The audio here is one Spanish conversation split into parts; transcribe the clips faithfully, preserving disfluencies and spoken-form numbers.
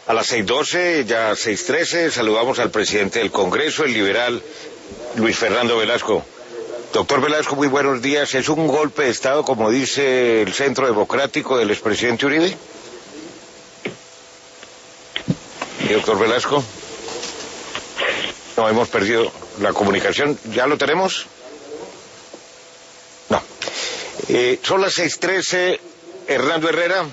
A las seis doce, ya seis trece, saludamos al presidente del Congreso, el liberal Luis Fernando Velasco. Doctor Velasco, muy buenos días. ¿Es un golpe de Estado, como dice el Centro Democrático del expresidente Uribe? ¿Y doctor Velasco? No, hemos perdido la comunicación. ¿Ya lo tenemos? No. Eh, son las seis trece. Hernando Herrera.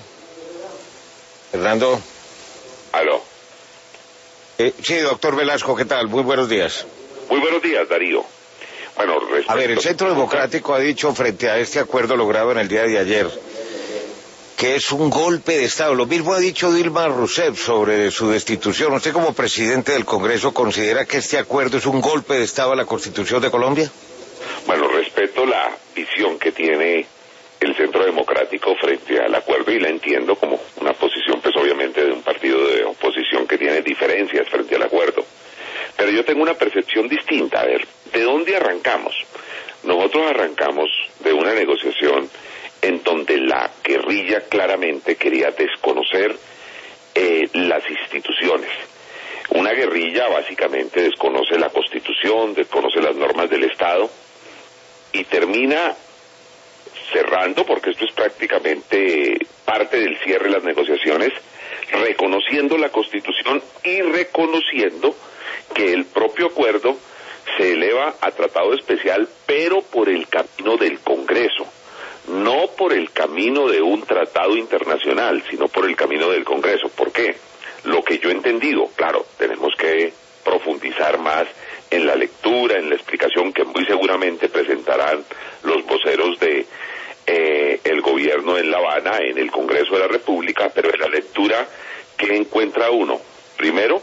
Hernando. Aló. Eh, sí, doctor Velasco, ¿qué tal? Muy buenos días. Muy buenos días, Darío. Bueno, respecto... A ver, el Centro Democrático ha dicho frente a este acuerdo logrado en el día de ayer que es un golpe de Estado. Lo mismo ha dicho Dilma Rousseff sobre su destitución. ¿Usted como presidente del Congreso considera que este acuerdo es un golpe de Estado a la Constitución de Colombia? Bueno, respeto la visión que tiene el Centro Democrático frente al acuerdo y la entiendo como una posición, pues obviamente, de un partido de oposición que tiene diferencias frente al acuerdo. Pero yo tengo una percepción distinta. A ver, ¿de dónde arrancamos? Nosotros arrancamos de una negociación en donde la guerrilla claramente quería desconocer eh, las instituciones. Una guerrilla básicamente desconoce la Constitución, desconoce las normas del Estado y termina cerrando, porque esto es prácticamente parte del cierre de las negociaciones, reconociendo la Constitución y reconociendo que el propio acuerdo se eleva a tratado especial, pero por el camino del Congreso, no por el camino de un tratado internacional, sino por el camino del Congreso. ¿Por qué? Lo que yo he entendido, claro, tenemos que profundizar más en la lectura, en la explicación que muy seguramente presentarán los voceros de eh, el gobierno en La Habana, en el Congreso de la República, pero en la lectura que encuentra uno. Primero,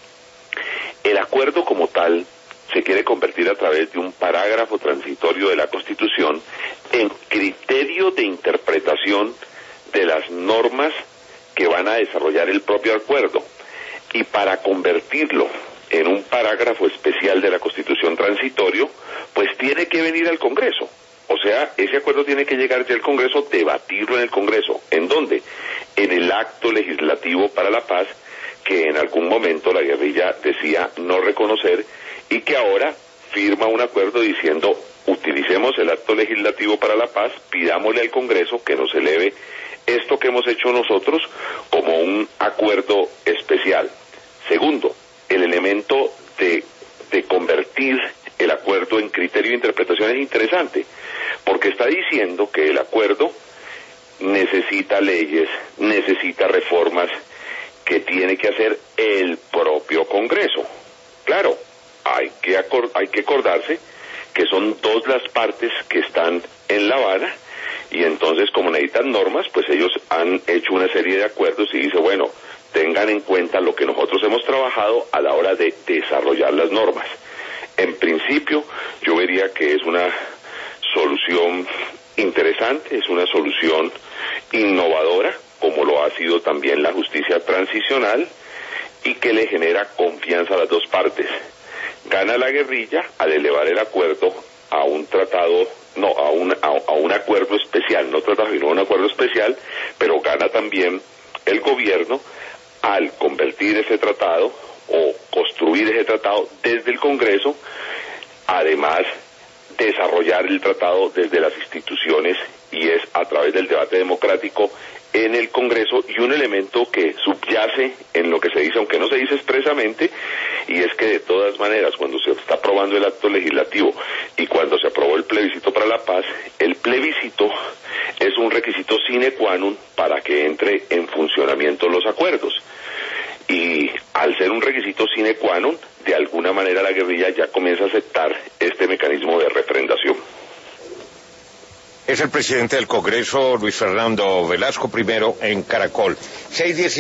el acuerdo como tal se quiere convertir a través de un parágrafo transitorio de la Constitución en criterio de interpretación de las normas que van a desarrollar el propio acuerdo. Y para convertirlo en un parágrafo especial de la Constitución transitorio, pues tiene que venir al Congreso. O sea, ese acuerdo tiene que llegar ya al Congreso, debatirlo en el Congreso. ¿En dónde? En el acto legislativo para la paz, que en algún momento la guerrilla decía no reconocer y que ahora firma un acuerdo diciendo utilicemos el acto legislativo para la paz, pidámosle al Congreso que nos eleve esto que hemos hecho nosotros como un acuerdo especial. Segundo, el elemento de, de convertir el acuerdo en criterio de interpretación es interesante, porque está diciendo que el acuerdo necesita leyes, necesita reformas que tiene que hacer el propio Congreso. Claro, hay que, acord- hay que acordarse que son dos las partes que están en La Habana y entonces como necesitan normas, pues ellos han hecho una serie de acuerdos y dice, bueno, tengan en cuenta lo que nosotros hemos trabajado a la hora de desarrollar las normas. En principio, yo vería que es una solución interesante, es una solución innovadora, como lo ha sido también la justicia transicional, y que le genera confianza a las dos partes. Gana la guerrilla al elevar el acuerdo a un tratado, no, a un, a, a un acuerdo especial, no tratado, sino un acuerdo especial, pero gana también el gobierno al convertir ese tratado o construir ese tratado desde el Congreso, además desarrollar el tratado desde las instituciones y es a través del debate democrático en el Congreso y un elemento que subyace en lo que se dice, aunque no se dice expresamente, y es que de todas maneras cuando se está aprobando el acto legislativo y cuando se aprobó el plebiscito para la paz, el plebiscito es un requisito sine qua non para que entre en funcionamiento los acuerdos. Y al ser un requisito sine qua non, de alguna manera la guerrilla ya comienza a aceptar este mecanismo de refrendación. Es el presidente del Congreso, Luis Fernando Velasco, primero en Caracol. seis diecisiete